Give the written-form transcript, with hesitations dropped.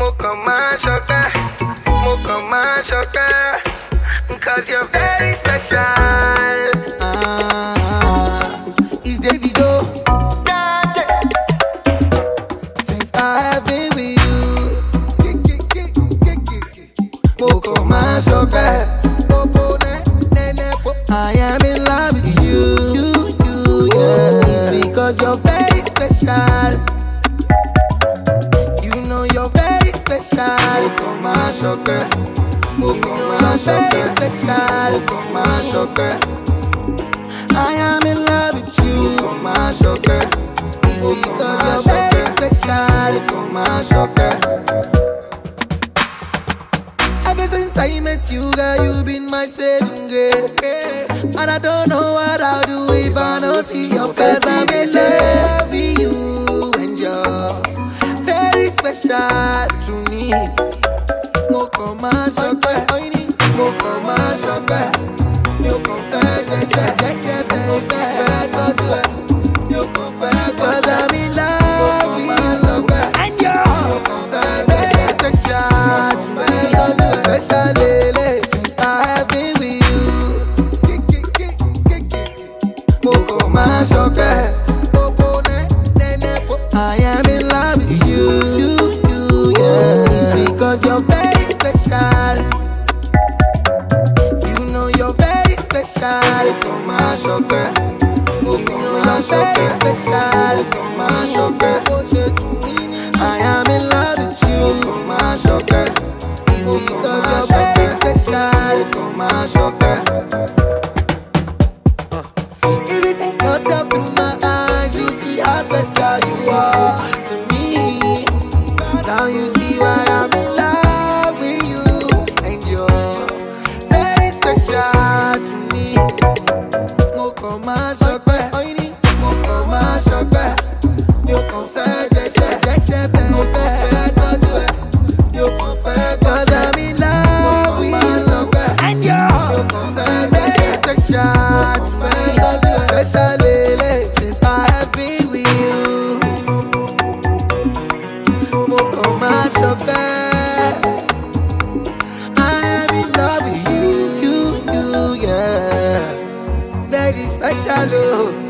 Mo kàn máa ṣọpẹ́, mo kàn máa ṣọpẹ́, 'cause you're very special. It's Davido. Since I have been with you, mo kàn máa ṣọpẹ́. I am in love with you, yeah. It's because you're very special. You know you're very special. Mo kàn máa ṣọpẹ́. Mo kàn máa ṣọpẹ́. Mo kàn máa ṣọpẹ́. I am in love with you. Mo kàn máa ṣọpẹ́. It's because you're very special. Mo kàn máa ṣọpẹ́. Ever since I met you, girl, you've been my saving grace. And I don't know what I'll do if I don't see your face. I'm in love with you, and you're very special to me. Mo kàn máa ṣọpẹ́, mo kàn máa ṣọpẹ́. Mi ò kàn fẹ́ jẹ́ṣẹ́ bẹ́ẹ̀ fẹ́ tọ́jú ẹ̀. Mi ò kàn fẹ́ tọ́jú ẹ̀. 'Cause I'm in love with you, and you're very special to me. Special lele, since I have been with you. Mo kàn máa ṣọpẹ́. I am in love with you, yeah. It's because you're very special. You know you're very special. Mo kàn máa ṣọpẹ́. Mo kàn máa ṣọpẹ́. Mo kàn máa ṣọpẹ́. I am in love with you. Mo kàn máa ṣọpẹ́. It's because you're very special. Mo kàn máa ṣọpẹ́. If you see yourself through my eyes, you see how special you are to me. Now you see why I'm in love with you, and you're very special to me. Mo kàn máa ṣọpẹ́. Mo kàn máa ṣọpẹ́. Mi ò kàn fẹ́ jẹ́ṣẹ́ bẹ́ẹ̀ fẹ́ tọ́jú ẹ̀. Mi ò kàn fẹ́ tọ́jú ẹ̀. 'Cause I'm in love with you, and you're very special to me. Special lele, since I have been with you. Mo kàn máa ṣọpẹ́. I am in love with you, yeah. Very special, oh.